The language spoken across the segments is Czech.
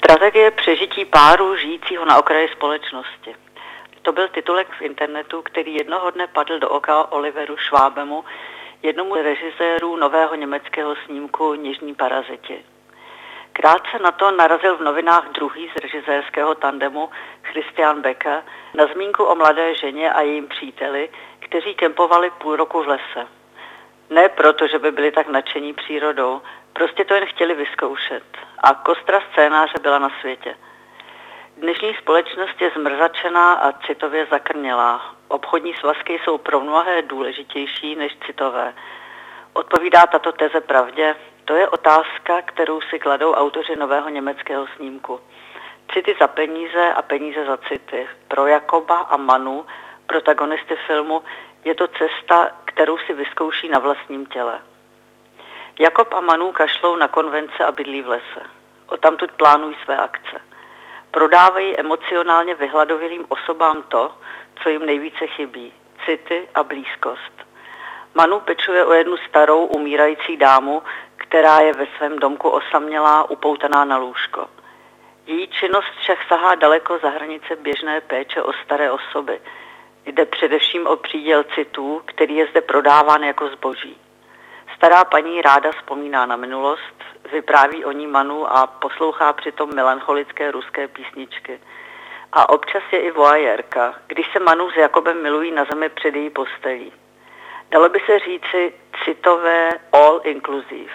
Strategie přežití páru žijícího na okraji společnosti. To byl titulek v internetu, který jednoho dne padl do oka Oliveru Schwabemu, jednomu z režisérů nového německého snímku Něžní paraziti. Krátce na to narazil v novinách druhý z režisérského tandemu Christian Becker na zmínku o mladé ženě a jejím příteli, kteří kempovali půl roku v lese. Ne proto, že by byli tak nadšení přírodou, prostě to jen chtěli vyzkoušet. A kostra scénáře byla na světě. Dnešní společnost je zmrzačená a citově zakrnělá. Obchodní svazky jsou pro mnohé důležitější než citové. Odpovídá tato teze pravdě? To je otázka, kterou si kladou autoři nového německého snímku. City za peníze a peníze za city. Pro Jakoba a Manu, protagonisty filmu, je to cesta, kterou si vyzkouší na vlastním těle. Jakob a Manu kašlou na konvence a bydlí v lese. Odtamtud plánují své akce. Prodávají emocionálně vyhladovělým osobám to, co jim nejvíce chybí. City a blízkost. Manu pečuje o jednu starou umírající dámu, která je ve svém domku osamělá, upoutaná na lůžko. Její činnost však sahá daleko za hranice běžné péče o staré osoby. Jde především o příděl citů, který je zde prodáván jako zboží. Stará paní ráda vzpomíná na minulost, vypráví o ní Manu a poslouchá přitom melancholické ruské písničky. A občas je i voajérka, když se Manu s Jakobem milují na zemi před její postelí. Dalo by se říci citové all inclusive.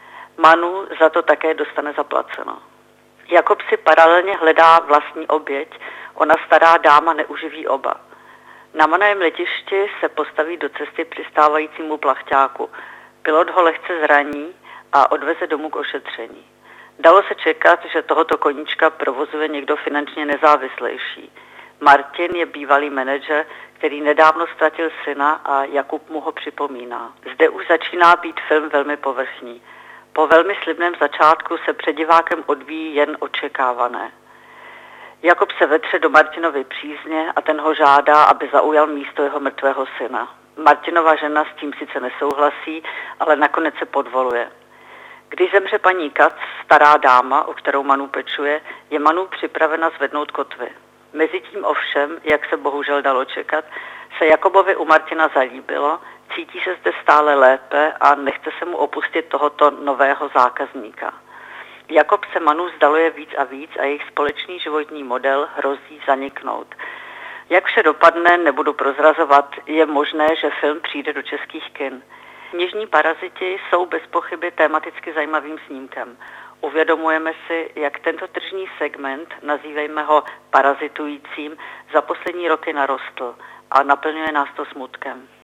Manu za to také dostane zaplaceno. Jakob si paralelně hledá vlastní oběť, ona stará dáma neuživí oba. Na Maném letišti se postaví do cesty přistávajícímu plachťáku. Pilot ho lehce zraní a odveze domů k ošetření. Dalo se čekat, že tohoto koníčka provozuje někdo finančně nezávislejší. Martin je bývalý manažer, který nedávno ztratil syna a Jakub mu ho připomíná. Zde už začíná být film velmi povrchní. Po velmi slibném začátku se před divákem odvíjí jen očekávané. Jakob se vetře do Martinovy přízně a ten ho žádá, aby zaujal místo jeho mrtvého syna. Martinova žena s tím sice nesouhlasí, ale nakonec se podvoluje. Když zemře paní Kac, stará dáma, o kterou Manu pečuje, je Manu připravena zvednout kotvy. Mezitím ovšem, jak se bohužel dalo čekat, se Jakobovi u Martina zalíbilo, cítí se zde stále lépe a nechce se mu opustit tohoto nového zákazníka. Jakob se Manu vzdaluje víc a víc a jejich společný životní model hrozí zaniknout. Jak vše dopadne, nebudu prozrazovat, je možné, že film přijde do českých kin. Něžní paraziti jsou bez pochyby tematicky zajímavým snímkem. Uvědomujeme si, jak tento tržní segment, nazývejme ho parazitujícím, za poslední roky narostl a naplňuje nás to smutkem.